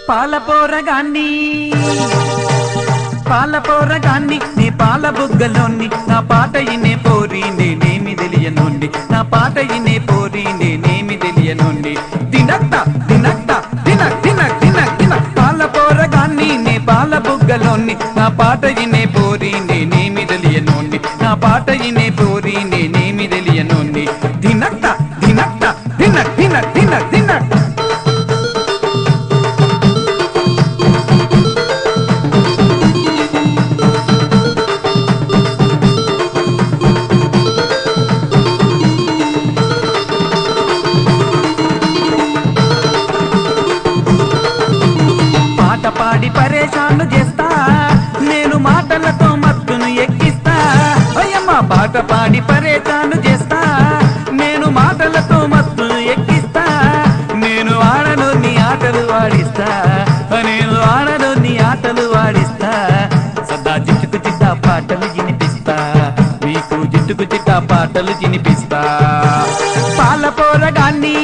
పాలపోరగాన్ని పాలపోరగాన్ని నీ పాల బుగ్గలోని నా పాట ఇనే పోరి నేనేమి తెలియనుండి నా పాట ఇనే పోరి నేనేమి తెలియనుండి తినక్త తినక్త తినక్ తినక్ తినక్ తినక్ పాలపోరగాన్ని నీ పాల బుగ్గలోని నా పాట ఇనే పోరి నేనేమి తెలియనుండి నా పాట ఇనే పోరి నేనేమి తెలియనుండి తినక్త తినక్త తినక్ తినక్ తినక్ తినక్ పాడి పరేషాన్లు చేస్తా నేను మాటలతో మత్తును ఎక్కిస్తా అయ్యమ్మ పాట పాడి పరేషాన్లు చేస్తా నేను మాటలతో మత్తును ఎక్కిస్తా నేను ఆడను నీ ఆటలు వాడిస్తా నేను ఆడను నీ ఆటలు వాడిస్తా సదా జిట్టుకు చిట్టా పాటలు వినిపిస్తా నీకు జిట్టుకు చిట్టా పాటలు వినిపిస్తా పాలపోరగాన్ని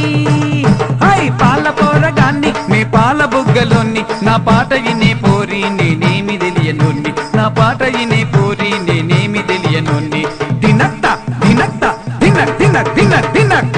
పాలపోరగాన్ని నీ పాల బుగ్గలోని నా పాట ఇనే పోరి నేనేమి తెలియనుండి నా పాట ఇనే పోరి నేనేమి తెలియనుండి తినక్త తినక్త తినక్ తినక్ తినక్ తినక్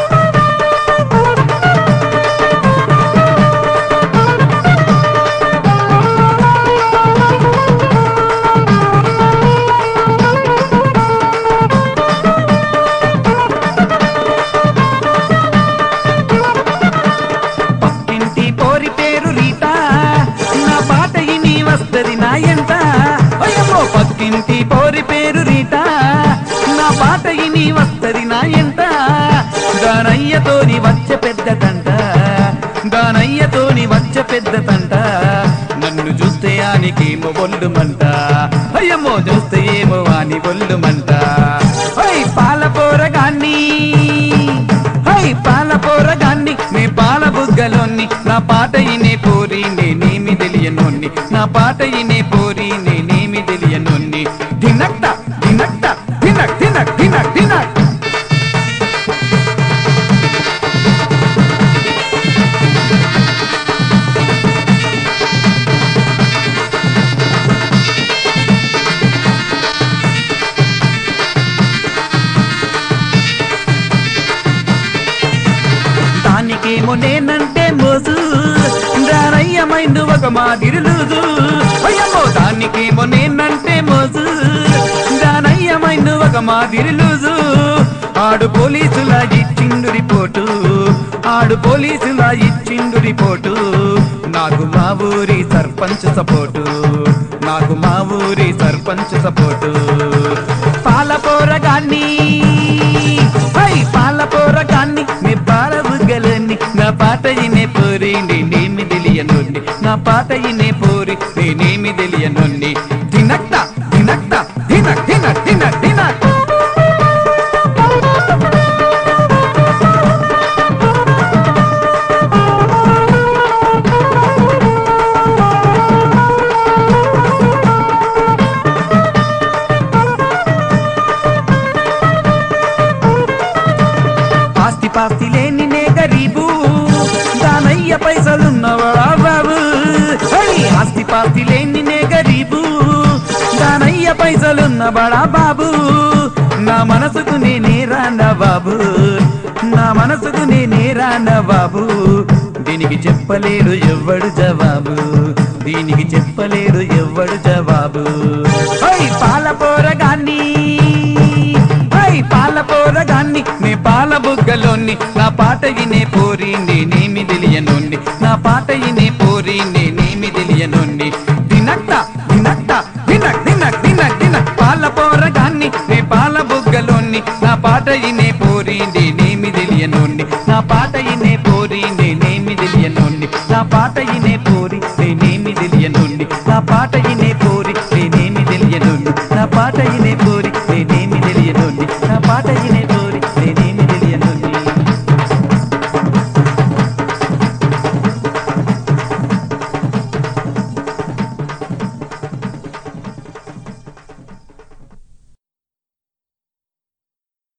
పక్కింటి పోరి పేరు రీటా నా పాట ఇని వస్తది నా ఎంట దానయ్యతోని వచ్చే పెద్దదంట దానయ్యతోని వచ్చే పెద్దదంట నన్ను చూస్తే ఆనికేమో ఒళ్ళుమంట అయ్యమ్మో చూస్తే ఏమో అని ఒళ్ళుమంట పాలపోరగాన్ని పాలపోరగాన్ని నీ పాల బుగ్గలోని నా పాట ఇనే పోరి నేనేమి తెలియనోన్ని నా పాట ఇనే పోరి నేనేమి తెలియనోన్ని తినక్త తినక్త తినక్ తినక్ తినక్ తినక్ దానికేమో నేనంటే మోసు దానయ్యమైందు ఒక మాదిరి లూజు అయ్యమ్మో దానికేమో నేనంటే మోసు దానయ్యమైందు ఒక మాదిరి లూజు ఆడు పోలీసులా ఇచ్చిండు రిపోర్టు ఆడు పోలీసులా ఇచ్చిండు రిపోర్టు నాకు మా ఊరి సర్పంచ్ సపోర్టు నాకు మా ఊరి సర్పంచ్ సపోర్టు పాలపోరగాన్ని పాలపోరగాన్ని నీ పాల బుగ్గలోని నా పాట ఇనే పోరి నేనేమి తెలియనుండి నా పాట ఇనే పోరి నేనేమి తెలియనుండి తినక్త తినక్త తినక్ తినక్ తినక్ తినక్ పాస్తి లేని నే గరీబు దానయ్య పైసలున్నవాడా బాబు ఆస్తి పాస్తి లేని నే గరీబు దానయ్య పైసలున్నవాడా బాబు నా మనసుకు నేనే రానా బాబు నా మనసుకు నేనే రానా బాబు దీనికి చెప్పలేడు ఎవ్వడు జవాబు దీనికి చెప్పలేడు ఎవ్వడు జవాబు పాలపోరగాన్ని పాలపోరగాన్ని నీ పాల బుగ్గలోని నా పాట ఇనే పోరి నేనేమి తెలియనుండి నా పాట ఇనే పోరి నేనేమి తెలియనుండి తినక్త తినక్త తినక్ తినక్ తినక్ తినక్ పాలపోరగాన్ని నీ పాల బుగ్గలోని నా పాట ఇనే పోరి నేనేమి తెలియనుండి నా పాట ఇనే పోరి నేనేమి తెలియనుండి నా పాట ఇనే పోరి నేనేమి తెలియనుండి నా పాట ఇనే పోరి నేనేమి తెలియనుండి నా పాట